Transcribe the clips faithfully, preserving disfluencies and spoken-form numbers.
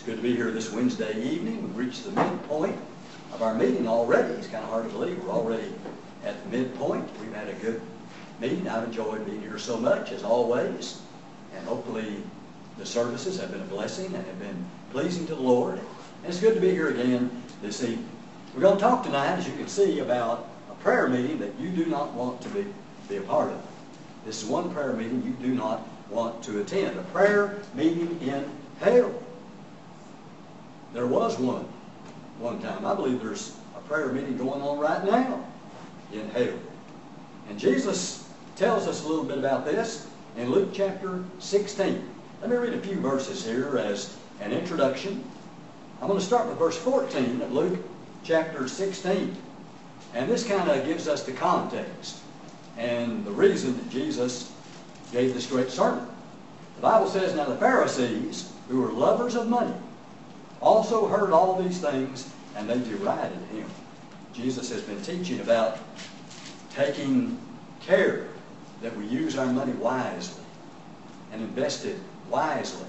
It's good to be here this Wednesday evening. We've reached the midpoint of our meeting already. It's kind of hard to believe we're already at the midpoint. We've had a good meeting. I've enjoyed being here so much, as always. And hopefully the services have been a blessing and have been pleasing to the Lord. And it's good to be here again this evening. We're going to talk tonight, as you can see, about a prayer meeting that you do not want to be, be a part of. This is one prayer meeting you do not want to attend. A prayer meeting in hell. There was one one time. I believe there's a prayer meeting going on right now in hell. And Jesus tells us a little bit about this in Luke chapter sixteen. Let me read a few verses here as an introduction. I'm going to start with verse fourteen of Luke chapter sixteen. And this kind of gives us the context and the reason that Jesus gave this great sermon. The Bible says, "Now the Pharisees, who were lovers of money, also heard all these things, and they derided him." Jesus has been teaching about taking care that we use our money wisely and invest it wisely.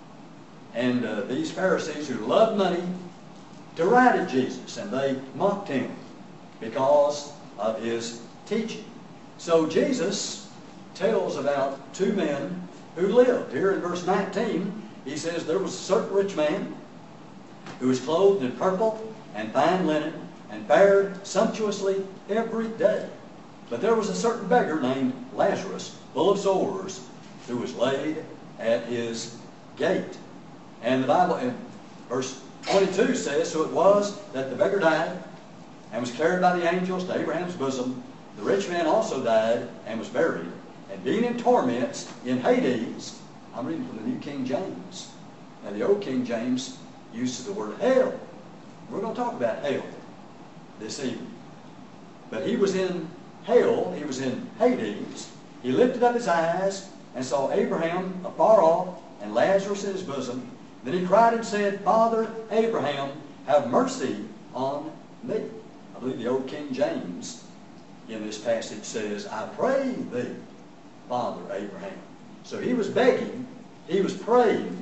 And uh, these Pharisees who loved money derided Jesus, and they mocked him because of his teaching. So Jesus tells about two men who lived. Here in verse nineteen, he says, "There was a certain rich man who was clothed in purple and fine linen, and fared sumptuously every day. But there was a certain beggar named Lazarus, full of sores, who was laid at his gate." And the Bible in verse twenty-two says, "So it was that the beggar died, and was carried by the angels to Abraham's bosom. The rich man also died, and was buried. And being in torments in Hades," I'm reading from the New King James. Now the Old King James uses the word hell. We're going to talk about hell this evening. But he was in hell, he was in Hades. He lifted up his eyes and saw Abraham afar off and Lazarus in his bosom. Then he cried and said, "Father Abraham, have mercy on me." I believe the Old King James in this passage says, "I pray thee, Father Abraham." So he was begging, he was praying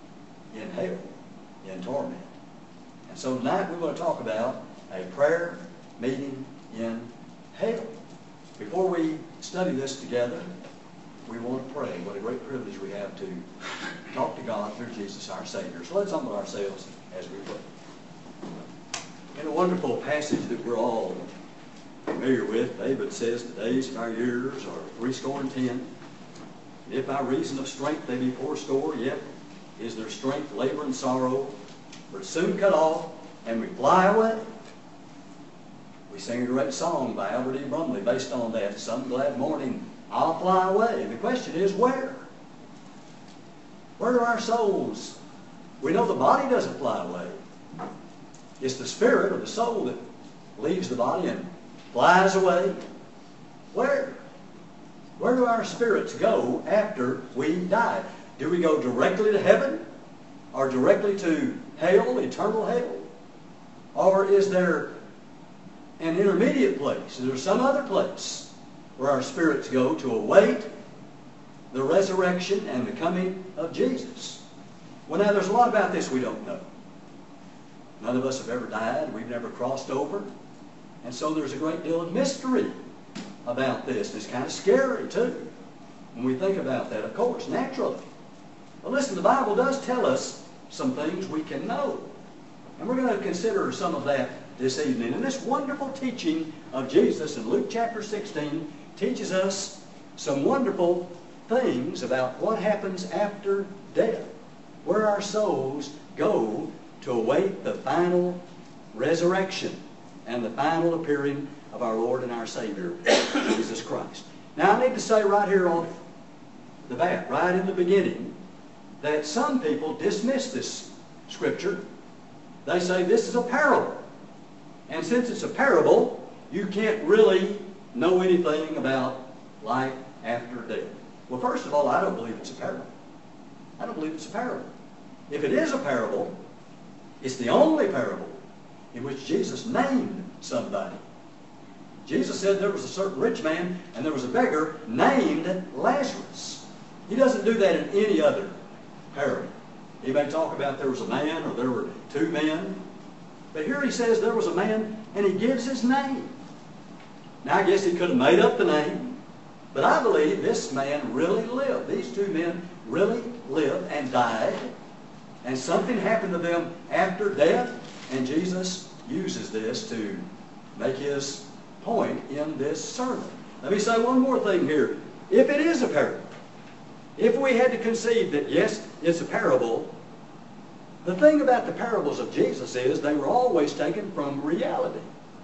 in hell, in torment. And so tonight we're going to talk about a prayer meeting in hell. Before we study this together, we want to pray. What a great privilege we have to talk to God through Jesus our Savior. So let's humble ourselves as we pray. In a wonderful passage that we're all familiar with, David says, "The days of our years are threescore and ten. And if by reason of strength they be fourscore, yet is their strength labor and sorrow. We're soon cut off, and we fly away." We sing a great song by Albert E. Brumley based on that. "Some glad morning I'll fly away." And the question is, where? Where do our souls? We know the body doesn't fly away. It's the spirit or the soul that leaves the body and flies away. Where? Where do our spirits go after we die? Do we go directly to heaven? Or directly to hell, eternal hell? Or is there an intermediate place? Is there some other place where our spirits go to await the resurrection and the coming of Jesus? Well, now, there's a lot about this we don't know. None of us have ever died. We've never crossed over. And so there's a great deal of mystery about this. It's kind of scary, too, when we think about that, of course, naturally. But listen, the Bible does tell us some things we can know. And we're going to consider some of that this evening. And this wonderful teaching of Jesus in Luke chapter sixteen teaches us some wonderful things about what happens after death, where our souls go to await the final resurrection and the final appearing of our Lord and our Savior, Jesus Christ. Now, I need to say right here on the bat, right in the beginning, that some people dismiss this scripture. They say this is a parable. And since it's a parable, you can't really know anything about life after death. Well, first of all, I don't believe it's a parable. I don't believe it's a parable. If it is a parable, it's the only parable in which Jesus named somebody. Jesus said there was a certain rich man and there was a beggar named Lazarus. He doesn't do that in any other parable. He may talk about there was a man or there were two men. But here he says there was a man, and he gives his name. Now, I guess he could have made up the name, but I believe this man really lived. These two men really lived and died, and something happened to them after death, and Jesus uses this to make his point in this sermon. Let me say one more thing here. If it is a parable, if we had to concede that, yes, it's a parable, the thing about the parables of Jesus is they were always taken from reality.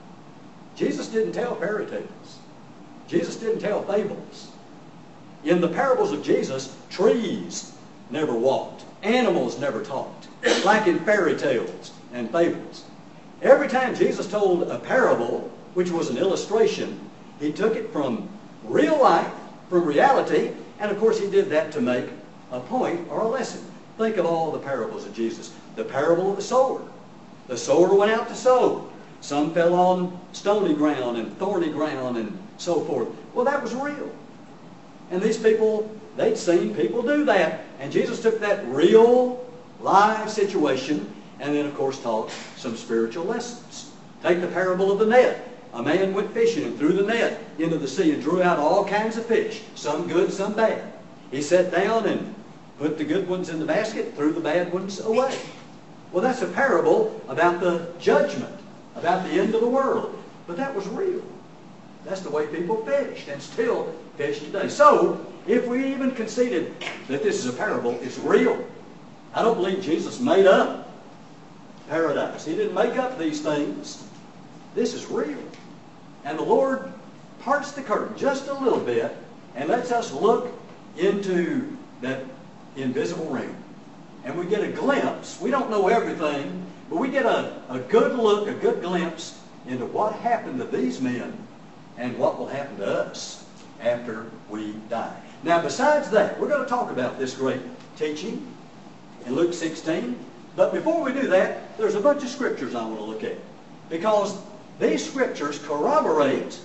Jesus didn't tell fairy tales. Jesus didn't tell fables. In the parables of Jesus, trees never walked. Animals never talked, like in fairy tales and fables. Every time Jesus told a parable, which was an illustration, he took it from real life, from reality, and of course he did that to make a point or a lesson. Think of all the parables of Jesus. The parable of the sower. The sower went out to sow. Some fell on stony ground and thorny ground and so forth. Well, that was real. And these people, they'd seen people do that. And Jesus took that real, live situation and then, of course, taught some spiritual lessons. Take the parable of the net. A man went fishing and threw the net into the sea and drew out all kinds of fish, some good, some bad. He sat down and put the good ones in the basket, threw the bad ones away. Well, that's a parable about the judgment, about the end of the world. But that was real. That's the way people fished and still fish today. So, if we even conceded that this is a parable, it's real. I don't believe Jesus made up paradise. He didn't make up these things. This is real. And the Lord parts the curtain just a little bit and lets us look into that invisible realm. And we get a glimpse. We don't know everything, but we get a, a good look, a good glimpse into what happened to these men and what will happen to us after we die. Now, besides that, we're going to talk about this great teaching in Luke sixteen. But before we do that, there's a bunch of scriptures I want to look at. Because these scriptures corroborate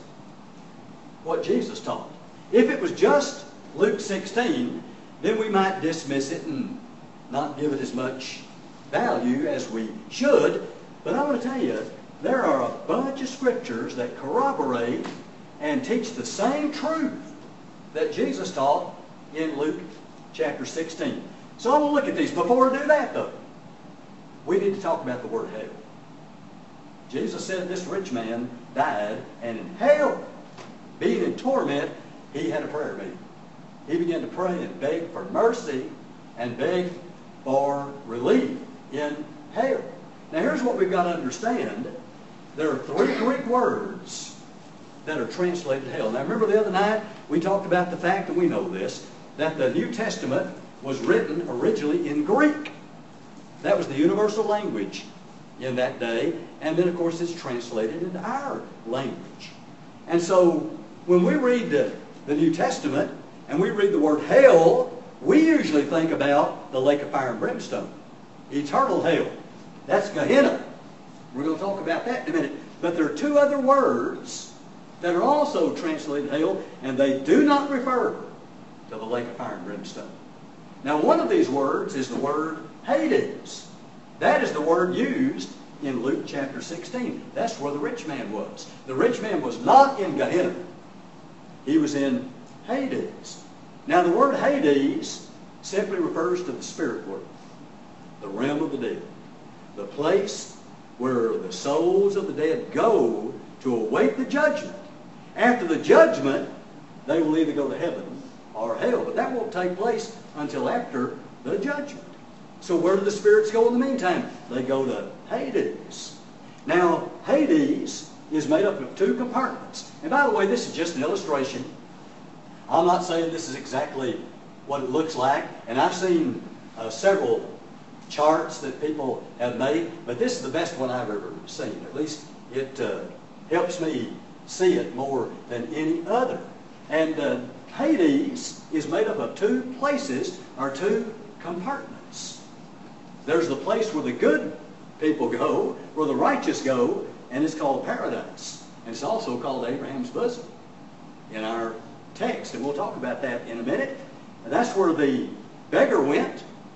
what Jesus taught. If it was just Luke sixteen, then we might dismiss it and not give it as much value as we should. But I want to tell you, there are a bunch of scriptures that corroborate and teach the same truth that Jesus taught in Luke chapter sixteen. So I want to look at these. Before I do that, though, we need to talk about the word hell. Jesus said this rich man died, and in hell, being in torment, he had a prayer meeting. He began to pray and beg for mercy and beg for relief in hell. Now here's what we've got to understand. There are three Greek words that are translated hell. Now remember the other night we talked about the fact, and we know this, that the New Testament was written originally in Greek. That was the universal language in that day. And then of course it's translated into our language. And so when we read the, the New Testament and we read the word hell, we usually think about the lake of fire and brimstone. Eternal hell. That's Gehenna. We're going to talk about that in a minute. But there are two other words that are also translated hell, and they do not refer to the lake of fire and brimstone. Now one of these words is the word Hades. That is the word used in Luke chapter sixteen. That's where the rich man was. The rich man was not in Gehenna. He was in Hades. Now the word Hades simply refers to the spirit world, the realm of the dead, the place where the souls of the dead go to await the judgment. After the judgment, they will either go to heaven or hell, but that won't take place until after the judgment. So where do the spirits go in the meantime? They go to Hades. Now, Hades is made up of two compartments. And by the way, this is just an illustration. I'm not saying this is exactly what it looks like. And I've seen uh, several charts that people have made, but this is the best one I've ever seen. At least it uh, helps me see it more than any other. And uh, Hades is made up of two places, or two compartments. There's the place where the good people go, where the righteous go, and it's called paradise. And it's also called Abraham's bosom in our text, and we'll talk about that in a minute. And that's where the beggar went.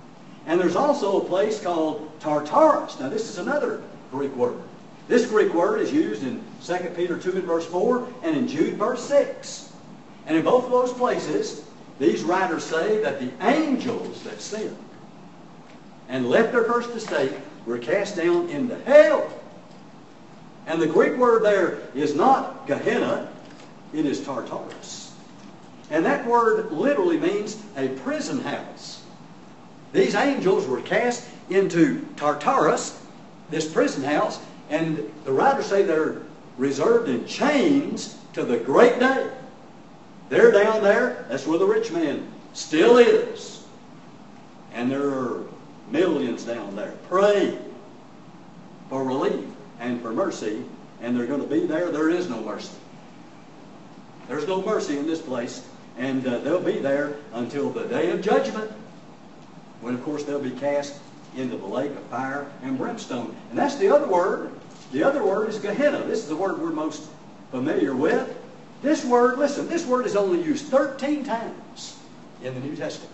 And there's also a place called Tartarus. Now this is another Greek word. This Greek word is used in Second Peter two and verse four and in Jude verse six. And in both of those places, these writers say that the angels that sinned and left their first estate were cast down into hell. And the Greek word there is not Gehenna, it is Tartarus. And that word literally means a prison house. These angels were cast into Tartarus, this prison house, and the writers say they're reserved in chains to the great day. They're down there, that's where the rich man still is. And there are millions down there praying for relief and for mercy, and they're going to be there. There is no mercy. There's no mercy in this place, and uh, they'll be there until the day of judgment, when of course they'll be cast into the lake of fire and brimstone. And that's the other word. The other word is Gehenna. This is the word we're most familiar with. This word, listen, this word is only used thirteen times in the New Testament.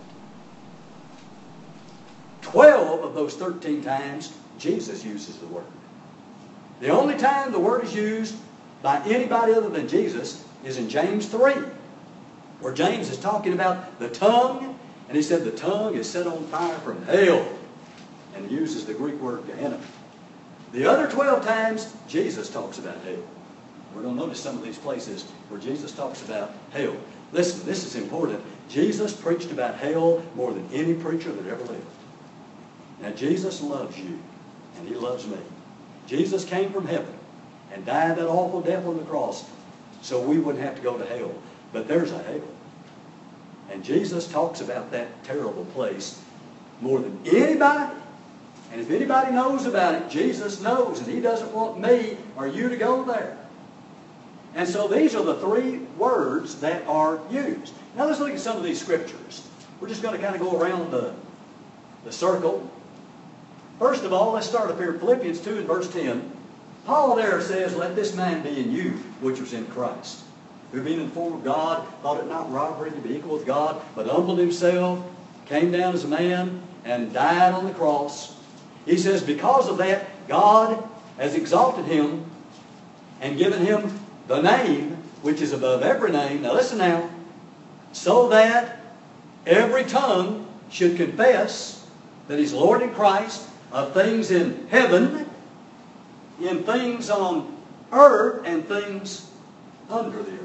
Twelve of those thirteen times, Jesus uses the word. The only time the word is used by anybody other than Jesus is in James three, where James is talking about the tongue, and he said the tongue is set on fire from hell, and he uses the Greek word Gehenna. The other twelve times, Jesus talks about hell. We're going to notice some of these places where Jesus talks about hell. Listen, this is important. Jesus preached about hell more than any preacher that ever lived. Now, Jesus loves you, and He loves me. Jesus came from heaven and died that awful death on the cross so we wouldn't have to go to hell. But there's a hell. And Jesus talks about that terrible place more than anybody. And if anybody knows about it, Jesus knows, and He doesn't want me or you to go there. And so these are the three words that are used. Now let's look at some of these scriptures. We're just going to kind of go around the, the circle. First of all, let's start up here, Philippians two and verse ten. Paul there says, "Let this man be in you, which was in Christ, who being in the form of God, thought it not robbery to be equal with God, but humbled himself, came down as a man, and died on the cross." He says, because of that, God has exalted him and given him the name which is above every name. Now listen now. So that every tongue should confess that He's Lord in Christ, of things in heaven, in things on earth, and things under the earth.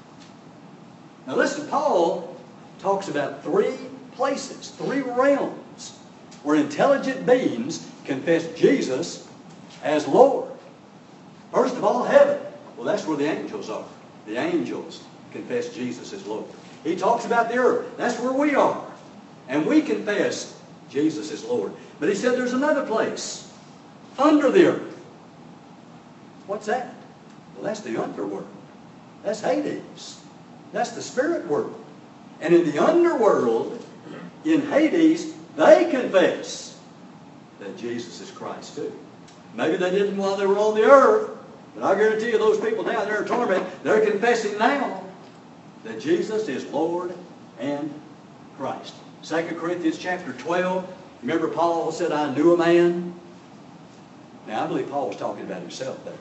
Now listen, Paul talks about three places, three realms, where intelligent beings confess Jesus as Lord. First of all, heaven. Well, that's where the angels are. The angels confess Jesus as Lord. He talks about the earth. That's where we are. And we confess Jesus is Lord. But he said there's another place, under the earth. What's that? Well, that's the underworld. That's Hades. That's the spirit world. And in the underworld, in Hades, they confess that Jesus is Christ too. Maybe they didn't while they were on the earth, but I guarantee you those people down there in torment, they're confessing now that Jesus is Lord and Christ. Second Corinthians chapter twelve, remember Paul said, "I knew a man." Now I believe Paul was talking about himself there.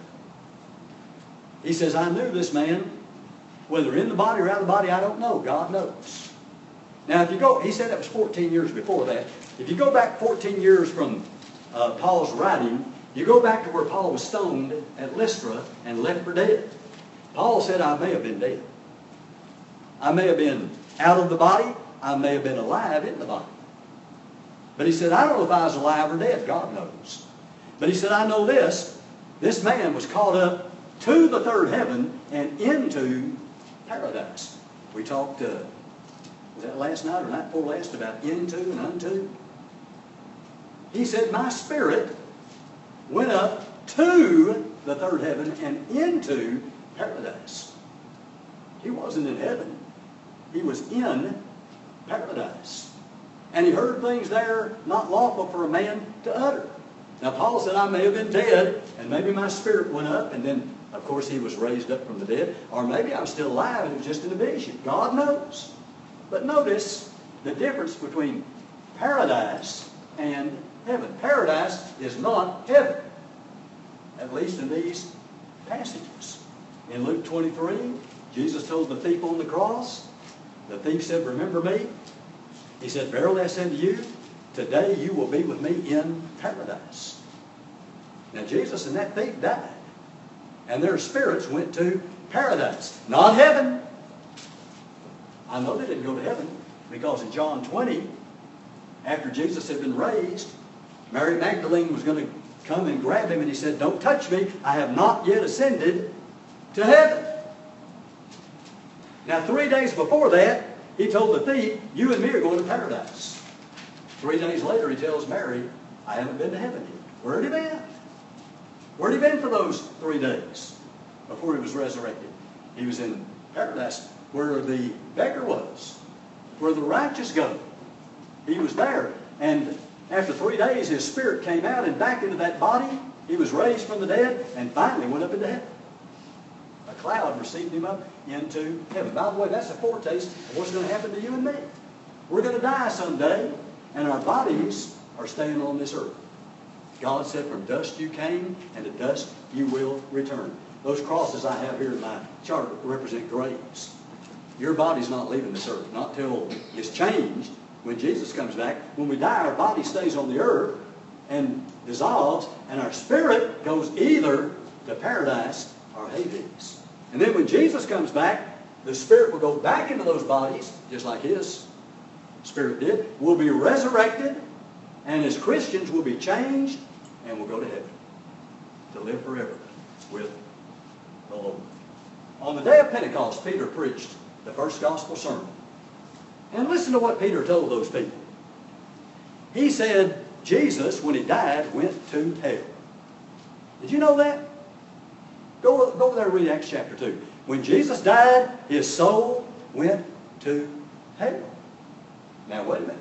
He says, "I knew this man, whether in the body or out of the body, I don't know. God knows." Now if you go, he said that was fourteen years before that. If you go back fourteen years from uh, Paul's writing, you go back to where Paul was stoned at Lystra and left for dead. Paul said, "I may have been dead. I may have been out of the body. I may have been alive in the body." But he said, "I don't know if I was alive or dead. God knows." But he said, "I know this. This man was caught up to the third heaven and into paradise." We talked, uh, was that last night or night before last, about into and unto? He said, "My spirit went up to the third heaven and into paradise." He wasn't in heaven. He was in paradise. And he heard things there not lawful for a man to utter. Now Paul said, "I may have been dead, and maybe my spirit went up," and then of course he was raised up from the dead. Or maybe I'm still alive and it was just in a vision. God knows. But notice the difference between paradise and heaven. Paradise is not heaven, at least in these passages. In Luke twenty-three, Jesus told the thief on the cross, the thief said, "Remember me?" He said, "Verily I say unto you, today you will be with me in paradise." Now Jesus and that thief died, and their spirits went to paradise, not heaven. I know they didn't go to heaven, because in John twenty, after Jesus had been raised, Mary Magdalene was going to come and grab him, and he said, "Don't touch me, I have not yet ascended to heaven." Now three days before that, he told the thief, "You and me are going to paradise." Three days later, he tells Mary, "I haven't been to heaven yet." Where had he been? Where had he been for those three days before he was resurrected? He was in paradise, where the beggar was, where the righteous go. He was there. And after three days, his spirit came out and back into that body. He was raised from the dead and finally went up into heaven. A cloud received him up into heaven. By the way, that's a foretaste of what's going to happen to you and me. We're going to die someday, and our bodies are staying on this earth. God said, "From dust you came, and to dust you will return." Those crosses I have here in my chart represent graves. Your body's not leaving this earth, not till it's changed when Jesus comes back. When we die, our body stays on the earth and dissolves, and our spirit goes either to paradise or Hades. And then when Jesus comes back, the spirit will go back into those bodies, just like his spirit did. We'll be resurrected, and as Christians we'll be changed, and we'll go to heaven to live forever with the Lord. On the day of Pentecost, Peter preached the first gospel sermon. And listen to what Peter told those people. He said, Jesus, when he died, went to hell. Did you know that? Go, go over there and read Acts chapter two. When Jesus died, his soul went to hell. Now, wait a minute.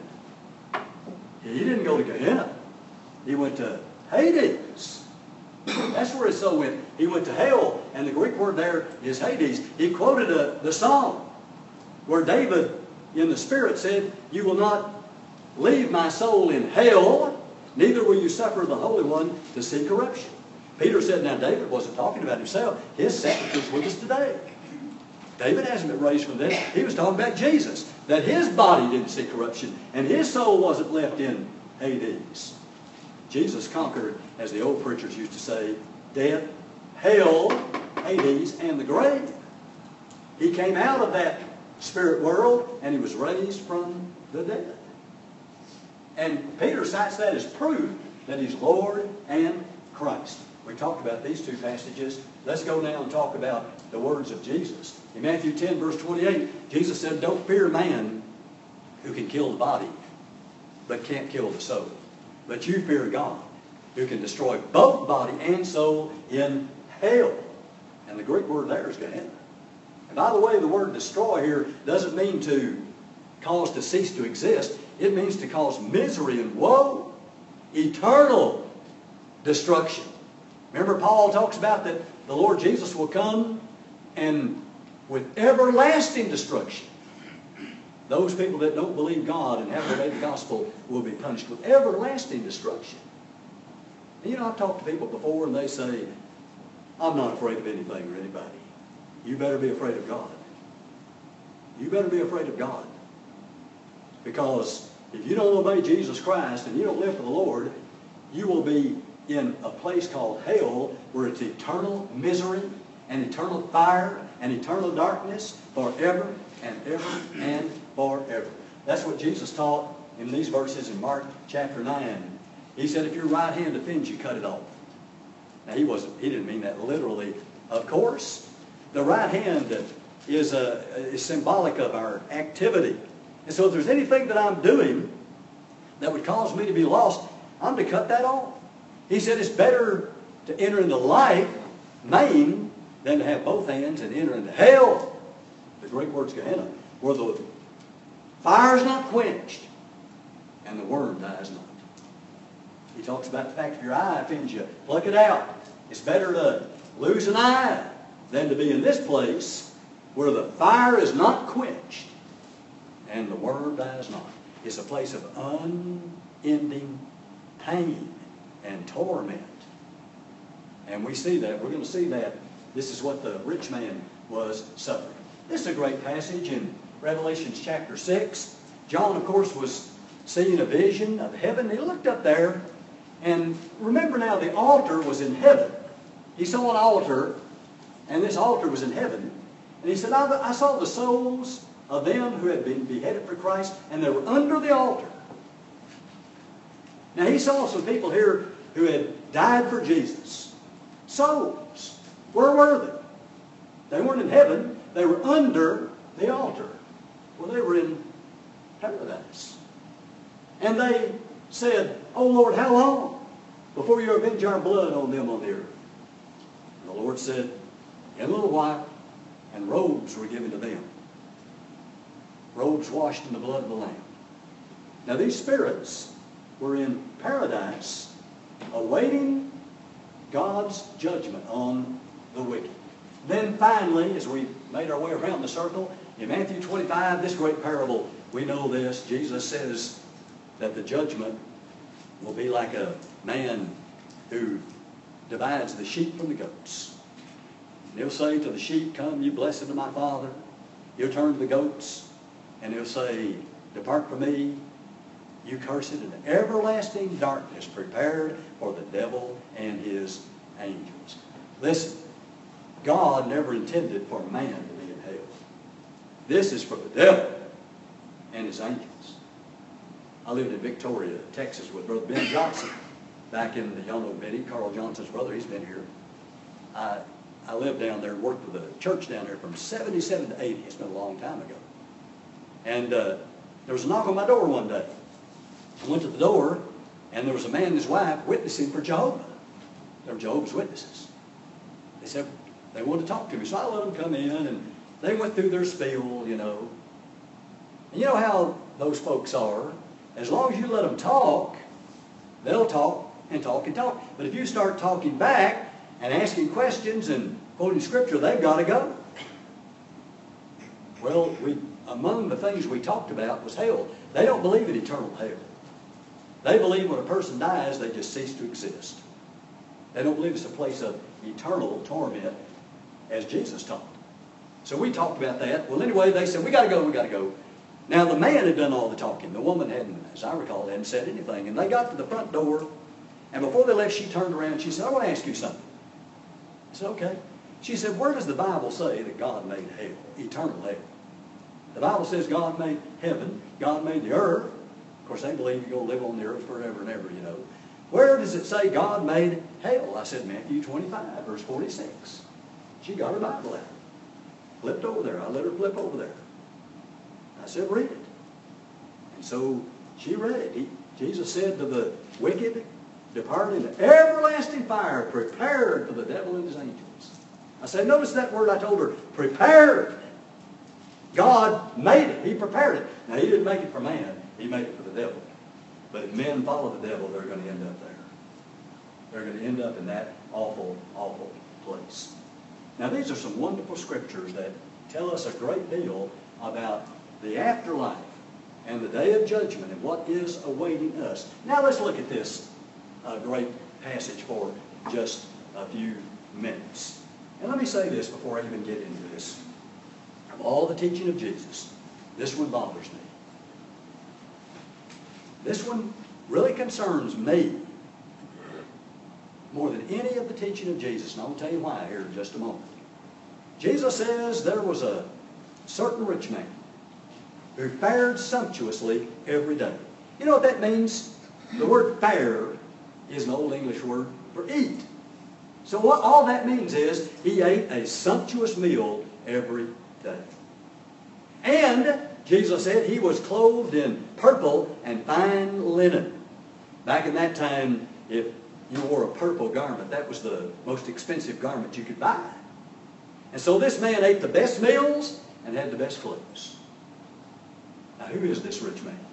He didn't go to Gehenna. He went to Hades. That's where his soul went. He went to hell, and the Greek word there is Hades. He quoted a, the psalm where David in the Spirit said, "You will not leave my soul in hell, neither will you suffer the Holy One to see corruption." Peter said, now David wasn't talking about himself. His sepulchre's with us today. David hasn't been raised from the dead. He was talking about Jesus, that his body didn't see corruption, and his soul wasn't left in Hades. Jesus conquered, as the old preachers used to say, death, hell, Hades, and the grave. He came out of that spirit world, and he was raised from the dead. And Peter cites that as proof that he's Lord and Christ. We talked about these two passages. Let's go now and talk about the words of Jesus. In Matthew ten, verse twenty-eight, Jesus said, "Don't fear man who can kill the body, but can't kill the soul. But you fear God, who can destroy both body and soul in hell." And the Greek word there is Gehenna. And by the way, the word destroy here doesn't mean to cause to cease to exist. It means to cause misery and woe, eternal destruction. Remember, Paul talks about that the Lord Jesus will come and with everlasting destruction. Those people that don't believe God and haven't obeyed the gospel will be punished with everlasting destruction. And you know, I've talked to people before and they say, "I'm not afraid of anything or anybody." You better be afraid of God. You better be afraid of God. Because if you don't obey Jesus Christ and you don't live for the Lord, you will be in a place called hell where it's eternal misery and eternal fire and eternal darkness forever and ever and forever. That's what Jesus taught in these verses in Mark chapter nine. He said, if your right hand offends you, cut it off. Now, he wasn't, he didn't mean that literally, of course. The right hand is, a, is symbolic of our activity. And so if there's anything that I'm doing that would cause me to be lost, I'm to cut that off. He said it's better to enter into life maimed than to have both hands and enter into hell. The Greek word's Gehenna, where the fire is not quenched and the worm dies not. He talks about the fact if your eye offends you, pluck it out. It's better to lose an eye than to be in this place where the fire is not quenched and the worm dies not. It's a place of unending pain and torment. And we see that. We're going to see that. This is what the rich man was suffering. This is a great passage in Revelation chapter six. John, of course, was seeing a vision of heaven. He looked up there, and remember now, the altar was in heaven. He saw an altar, and this altar was in heaven. And he said, I, I saw the souls of them who had been beheaded for Christ, and they were under the altar. Now, he saw some people here who had died for Jesus. Souls. Where were they? They weren't in heaven. They were under the altar. Well, they were in paradise. And they said, Oh, Lord, how long before you avenge our blood on them on the earth? And the Lord said, In a little while, and robes were given to them. Robes washed in the blood of the Lamb. Now, these spirits were in paradise awaiting God's judgment on the wicked. Then finally, as we made our way around the circle, in Matthew twenty-five, this great parable, we know this. Jesus says that the judgment will be like a man who divides the sheep from the goats. And he'll say to the sheep, Come, you blessed of my Father. He'll turn to the goats, and he'll say, Depart from me, you cursed, in everlasting darkness prepared for the devil and his angels. Listen, God never intended for man to be in hell. This is for the devil and his angels. I lived in Victoria, Texas with Brother Ben Johnson back in the, y'all know Benny, Carl Johnson's brother, he's been here. I, I lived down there and worked with a church down there from seventy-seven to eighty. It's been a long time ago. And uh, there was a knock on my door one day. I went to the door, and there was a man and his wife witnessing for Jehovah. They were Jehovah's Witnesses. They said they wanted to talk to me, so I let them come in, and they went through their spiel, you know. And you know how those folks are. As long as you let them talk, they'll talk and talk and talk. But if you start talking back and asking questions and quoting Scripture, they've got to go. Well, we, among the things we talked about was hell. They don't believe in eternal hell. They believe when a person dies, they just cease to exist. They don't believe it's a place of eternal torment as Jesus taught. So we talked about that. Well, anyway, they said, we got to go, we got to go. Now, the man had done all the talking. The woman hadn't, as I recall, hadn't said anything. And they got to the front door, and before they left, she turned around and she said, I want to ask you something. I said, okay. She said, where does the Bible say that God made hell, eternal hell? The Bible says God made heaven, God made the earth. Of course, they believe you're going to live on the earth forever and ever, you know. Where does it say God made hell? I said, Matthew twenty-five, verse forty-six. She got her Bible out. Flipped over there. I let her flip over there. I said, read it. And so she read it. He, Jesus said to the wicked, depart into everlasting fire, prepared for the devil and his angels. I said, notice that word I told her, prepared. God made it. He prepared it. Now, he didn't make it for man. He made it for the devil. But if men follow the devil, they're going to end up there. They're going to end up in that awful, awful place. Now, these are some wonderful scriptures that tell us a great deal about the afterlife and the day of judgment and what is awaiting us. Now, let's look at this uh, great passage for just a few minutes. And let me say this before I even get into this. Of all the teaching of Jesus, this one bothers me. This one really concerns me more than any of the teaching of Jesus. And I'll tell you why here in just a moment. Jesus says there was a certain rich man who fared sumptuously every day. You know what that means? The word fare is an old English word for eat. So what all that means is he ate a sumptuous meal every day. And Jesus said he was clothed in purple and fine linen. Back in that time, if you wore a purple garment, that was the most expensive garment you could buy. And so this man ate the best meals and had the best clothes. Now, who is this rich man?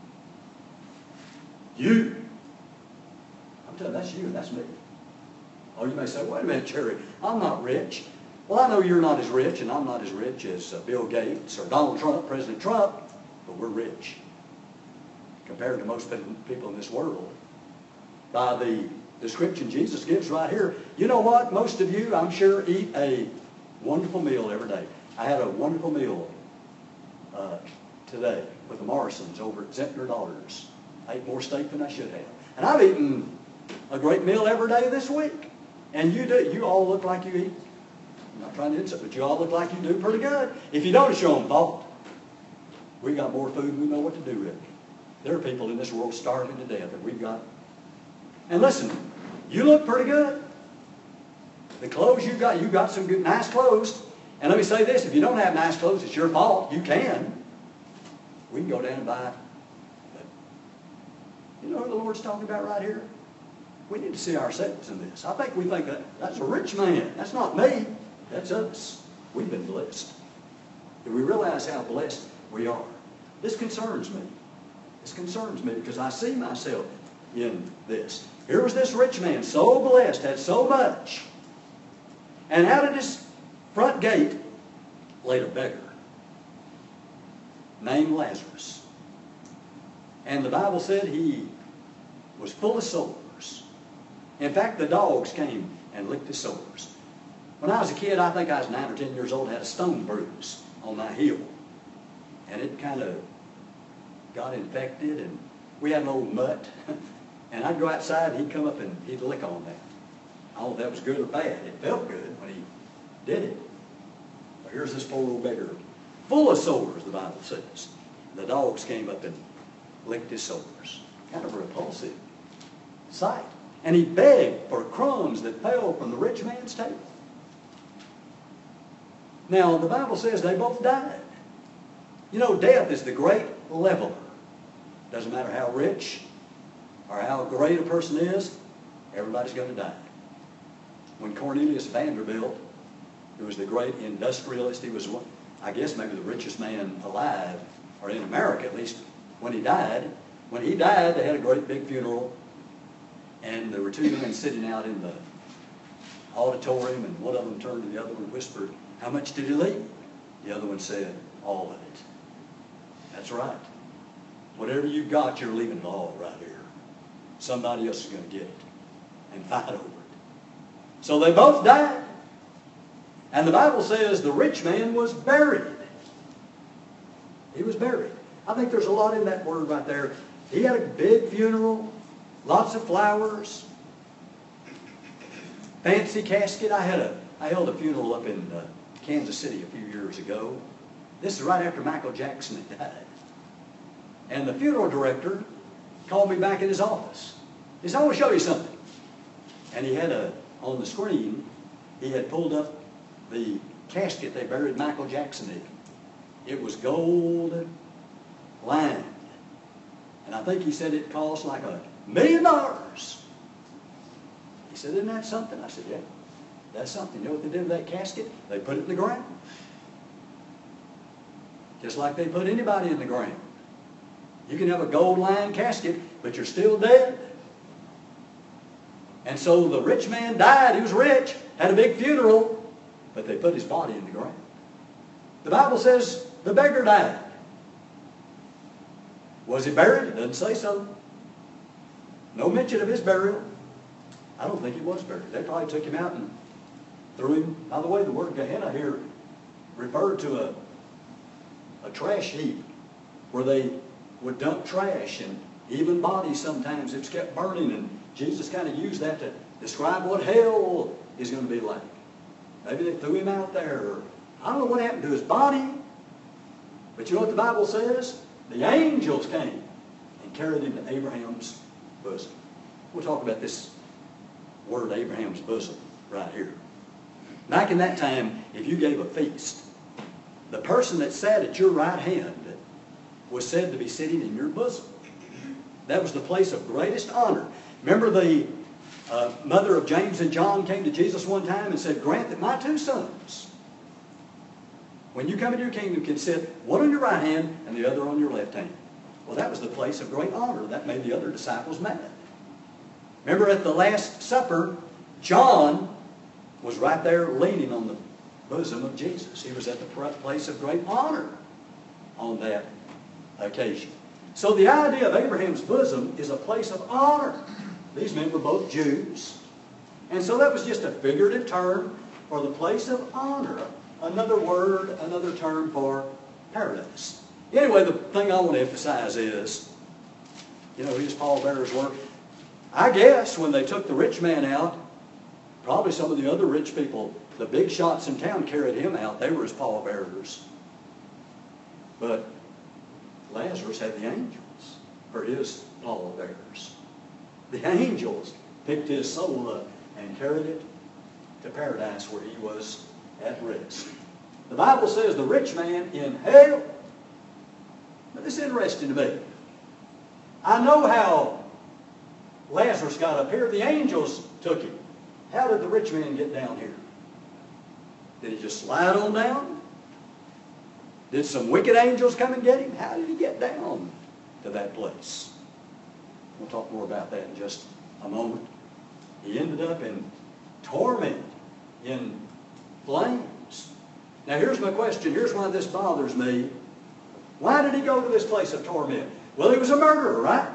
You. I'm telling you, that's you and that's me. Oh, you may say, wait a minute, Jerry, I'm not rich. Well, I know you're not as rich, and I'm not as rich as uh, Bill Gates or Donald Trump, President Trump, but we're rich compared to most people in this world. by the description Jesus gives right here. You know what? Most of you, I'm sure, eat a wonderful meal every day. I had a wonderful meal uh, today with the Morrisons over at Zentner Daughters. I ate more steak than I should have. And I've eaten a great meal every day this week. And you do. You all look like you eat. I'm not trying to insult, but you all look like you do pretty good. If you don't, it's your own fault. We got more food than we know what to do with. There are people in this world starving to death, and we've got. And listen, you look pretty good. The clothes you got, you got some good, nice clothes. And let me say this: if you don't have nice clothes, it's your fault. You can. We can go down and buy. But you know what the Lord's talking about right here? We need to see ourselves in this. I think we think that that's a rich man. That's not me. That's us. We've been blessed. Do we realize how blessed we are? This concerns me. This concerns me because I see myself in this. Here was this rich man, so blessed, had so much. And out of his front gate laid a beggar named Lazarus. And the Bible said he was full of sores. In fact, the dogs came and licked his sores. When I was a kid, I think I was nine or ten years old, I had a stone bruise on my heel. And it kind of got infected, and we had an old mutt. And I'd go outside, and he'd come up and he'd lick on that. I don't know if that was good or bad. It felt good when he did it. But here's this poor old beggar, full of sores, the Bible says. The dogs came up and licked his sores. Kind of a repulsive sight. And he begged for crumbs that fell from the rich man's table. Now, the Bible says they both died. You know, death is the great leveler. Doesn't matter how rich or how great a person is, everybody's going to die. When Cornelius Vanderbilt, who was the great industrialist, he was, one, I guess, maybe the richest man alive, or in America at least, when he died. When he died, they had a great big funeral, and there were two men sitting out in the auditorium, and one of them turned to the other one and whispered, "How much did he leave?" The other one said, "All of it." That's right. Whatever you got, you're leaving it all right here. Somebody else is going to get it and fight over it. So they both died. And the Bible says the rich man was buried. He was buried. I think there's a lot in that word right there. He had a big funeral, lots of flowers, fancy casket. I had a, I held a funeral up in uh, Kansas City a few years ago. This is right after Michael Jackson had died. And the funeral director called me back in his office. He said, "I want to show you something." And he had a, on the screen, he had pulled up the casket they buried Michael Jackson in. It was gold lined. And I think he said it cost like a million dollars. He said, "Isn't that something?" I said, "Yeah, that's something." You know what they did with that casket? They put it in the ground. Just like they put anybody in the ground. You can have a gold-lined casket, but you're still dead. And so the rich man died. He was rich, had a big funeral, but they put his body in the ground. The Bible says the beggar died. Was he buried? It doesn't say so. No mention of his burial. I don't think he was buried. They probably took him out and threw him. By the way, the word Gehenna here referred to a, a trash heap where they would dump trash, and even bodies sometimes. It was kept burning, and Jesus kind of used that to describe what hell is going to be like. Maybe they threw him out there. Or, I don't know what happened to his body, but you know what the Bible says? The angels came and carried him to Abraham's bosom. We'll talk about this word, Abraham's bosom, right here. Back in that time, if you gave a feast, the person that sat at your right hand was said to be sitting in your bosom. That was the place of greatest honor. Remember the uh, mother of James and John came to Jesus one time and said, "Grant that my two sons, when you come into your kingdom, can sit one on your right hand and the other on your left hand." Well, that was the place of great honor. That made the other disciples mad. Remember at the Last Supper, John was right there leaning on the bosom of Jesus. He was at the place of great honor on that occasion. So the idea of Abraham's bosom is a place of honor. These men were both Jews. And so that was just a figurative term for the place of honor. Another word, another term for paradise. Anyway, the thing I want to emphasize is, you know who his pallbearers were? I guess when they took the rich man out, probably some of the other rich people, the big shots in town carried him out. They were his pallbearers. But Lazarus had the angels for his pallbearers. The angels picked his soul up and carried it to paradise where he was at rest. The Bible says the rich man in hell. Now this is interesting to me. I know how Lazarus got up here. The angels took him. How did the rich man get down here? Did he just slide on down? Did some wicked angels come and get him? How did he get down to that place? We'll talk more about that in just a moment. He ended up in torment, in flames. Now here's my question. Here's why this bothers me. Why did he go to this place of torment? Well, he was a murderer, right?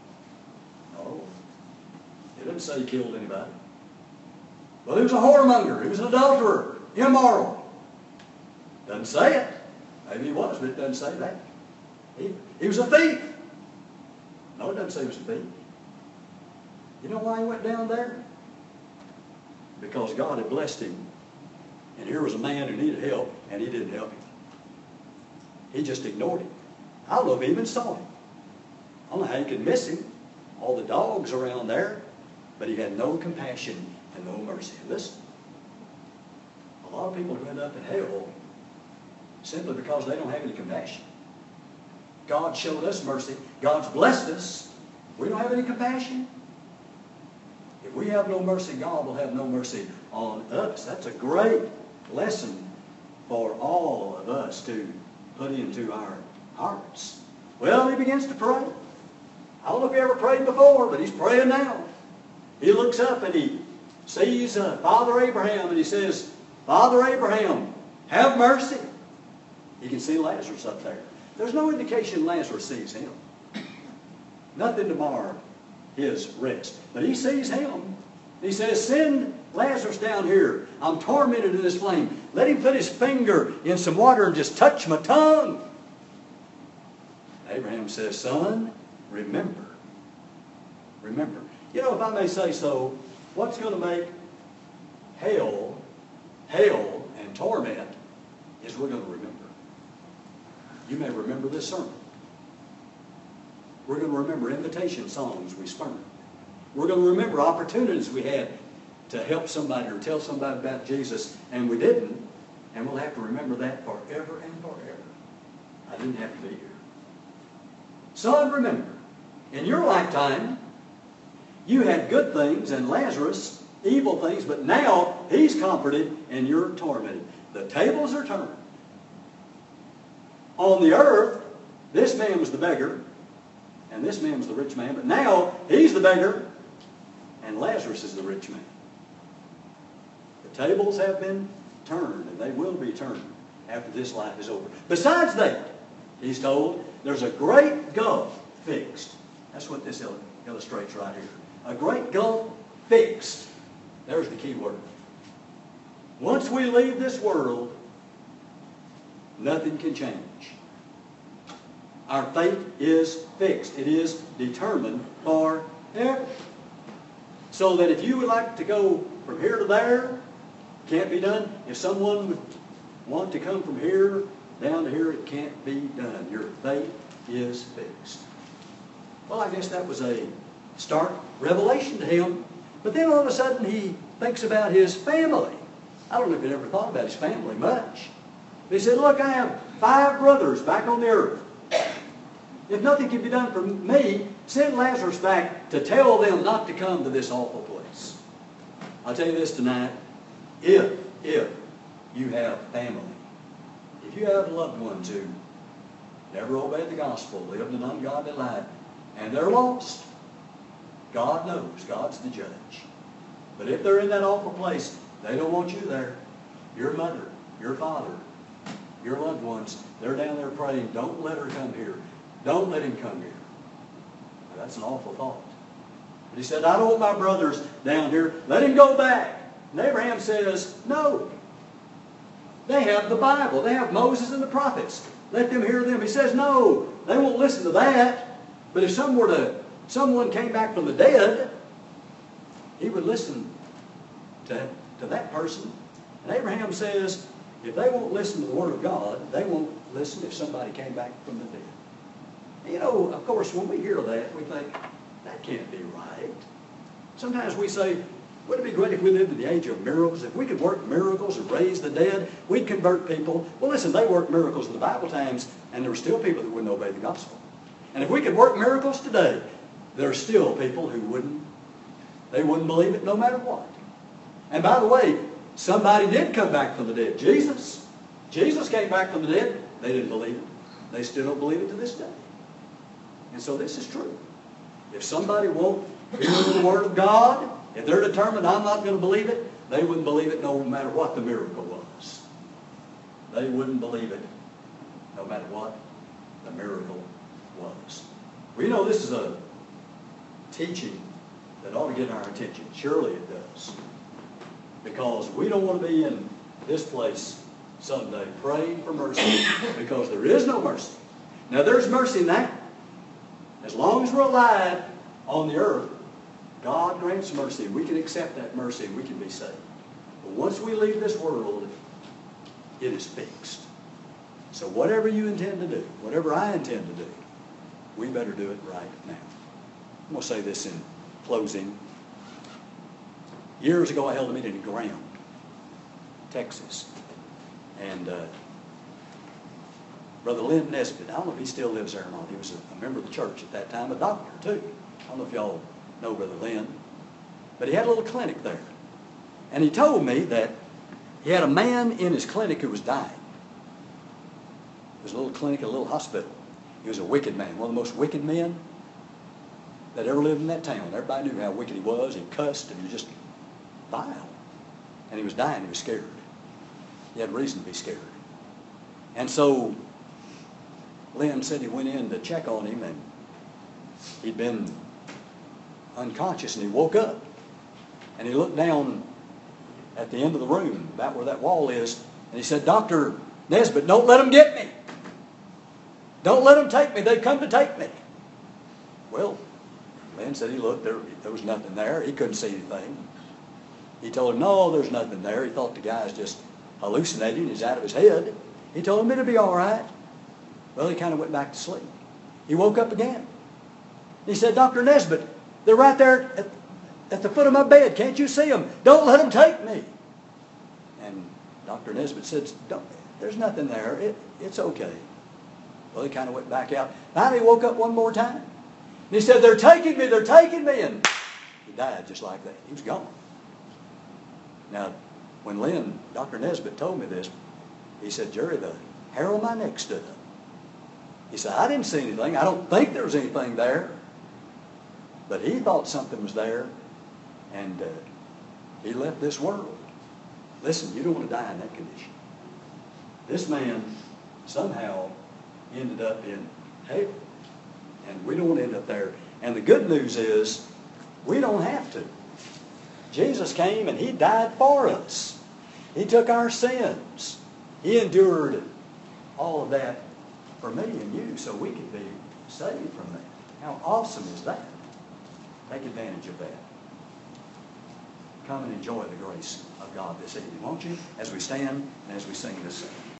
No. It doesn't say he killed anybody. Well, he was a whoremonger. He was an adulterer. Immoral. Doesn't say it. Maybe he was, but it doesn't say that. He, he was a thief. No, it doesn't say he was a thief. You know why he went down there? Because God had blessed him. And here was a man who needed help, and he didn't help him. He just ignored him. I don't know if he even saw him. I don't know how you could miss him. All the dogs around there. But he had no compassion and no mercy. Listen, a lot of people end up in hell simply because they don't have any compassion. God showed us mercy. God's blessed us. We don't have any compassion. If we have no mercy, God will have no mercy on us. That's a great lesson for all of us to put into our hearts. Well, he begins to pray. I don't know if he ever prayed before, but he's praying now. He looks up and he sees uh, Father Abraham, and he says, Father Abraham, have mercy. He can see Lazarus up there. There's no indication Lazarus sees him. Nothing to mar his rest. But he sees him. He says, send Lazarus down here. I'm tormented in this flame. Let him put his finger in some water and just touch my tongue. Abraham says, son, remember. Remember. You know, if I may say so, what's going to make hell, hell and torment is we're going to remember. You may remember this sermon. We're going to remember invitation songs we spurned. We're going to remember opportunities we had to help somebody or tell somebody about Jesus, and we didn't, and we'll have to remember that forever and forever. I didn't have to be here. Son, remember, in your lifetime, you had good things and Lazarus evil things, but now he's comforted and you're tormented. The tables are turned. On the earth, this man was the beggar, and this man was the rich man, but now he's the beggar, and Lazarus is the rich man. The tables have been turned, and they will be turned after this life is over. Besides that, he's told, there's a great gulf fixed. That's what this il- illustrates right here. A great gulf fixed. There's the key word. Once we leave this world, nothing can change. Our fate is fixed. It is determined forever. So that if you would like to go from here to there, can't be done. If someone would want to come from here down to here, it can't be done. Your fate is fixed. Well, I guess that was a stark revelation to him. But then all of a sudden he thinks about his family. I don't know if he ever thought about his family much. He said, look, I have five brothers back on the earth. If nothing can be done for me, send Lazarus back to tell them not to come to this awful place. I'll tell you this tonight. If, if you have family, if you have loved ones who never obeyed the gospel, lived an ungodly life, and they're lost, God knows. God's the judge. But if they're in that awful place, they don't want you there. Your mother, your father, your loved ones, they're down there praying, don't let her come here. Don't let him come here. Now, that's an awful thought. But he said, I don't want my brothers down here. Let him go back. And Abraham says, no. They have the Bible. They have Moses and the prophets. Let them hear them. He says, no, they won't listen to that. But if some were to, someone came back from the dead, he would listen to, to that person. And Abraham says, if they won't listen to the Word of God, they won't listen if somebody came back from the dead. And you know, of course, when we hear that, we think, that can't be right. Sometimes we say, wouldn't it be great if we lived in the age of miracles? If we could work miracles and raise the dead, we'd convert people. Well, listen, they worked miracles in the Bible times, and there were still people that wouldn't obey the gospel. And if we could work miracles today, there are still people who wouldn't, they wouldn't believe it no matter what. And by the way, somebody did come back from the dead. Jesus. Jesus came back from the dead. They didn't believe it. They still don't believe it to this day. And so this is true. If somebody won't hear the Word of God, if they're determined I'm not going to believe it, they wouldn't believe it no matter what the miracle was. They wouldn't believe it no matter what the miracle was. We know this is a teaching that ought to get our attention. Surely it does. Because we don't want to be in this place someday praying for mercy because there is no mercy. Now there's mercy in that. As long as we're alive on the earth, God grants mercy, and we can accept that mercy, and we can be saved. But once we leave this world, it is fixed. So whatever you intend to do, whatever I intend to do, we better do it right now. I'm going to say this in closing. Years ago, I held a meeting in Graham, Texas. And uh, Brother Lynn Nesbitt, I don't know if he still lives there or not. He was a, a member of the church at that time, a doctor too. I don't know if y'all know Brother Lynn. But he had a little clinic there. And he told me that he had a man in his clinic who was dying. It was a little clinic, a little hospital. He was a wicked man, one of the most wicked men that ever lived in that town. Everybody knew how wicked he was. He cussed and he was just vile. And he was dying. He was scared. He had reason to be scared. And so Lynn said he went in to check on him, and he'd been unconscious, and he woke up. And he looked down at the end of the room, about where that wall is, and he said, Doctor Nesbitt, don't let them get me. Don't let them take me. They've come to take me. Well, Lynn said he looked, there, there was nothing there. He couldn't see anything. He told him, no, there's nothing there. He thought the guy's just hallucinating. He's out of his head. He told him it'll be all right. Well, he kind of went back to sleep. He woke up again. He said, Doctor Nesbitt, they're right there at, at the foot of my bed. Can't you see them? Don't let them take me. And Doctor Nesbitt said, Don't, there's nothing there. It, it's okay. Well, he kind of went back out. Finally, he woke up one more time. And he said, they're taking me, they're taking me. And he died just like that. He was gone. Now, when Lynn, Doctor Nesbitt told me this, he said, Jerry, the hair on my neck stood up. He said, I didn't see anything. I don't think there was anything there. But he thought something was there, and uh, he left this world. Listen, you don't want to die in that condition. This man somehow ended up in hell, and we don't want to end up there. And the good news is, we don't have to. Jesus came and he died for us. He took our sins. He endured all of that for me and you so we could be saved from that. How awesome is that? Take advantage of that. Come and enjoy the grace of God this evening, won't you? As we stand and as we sing this song.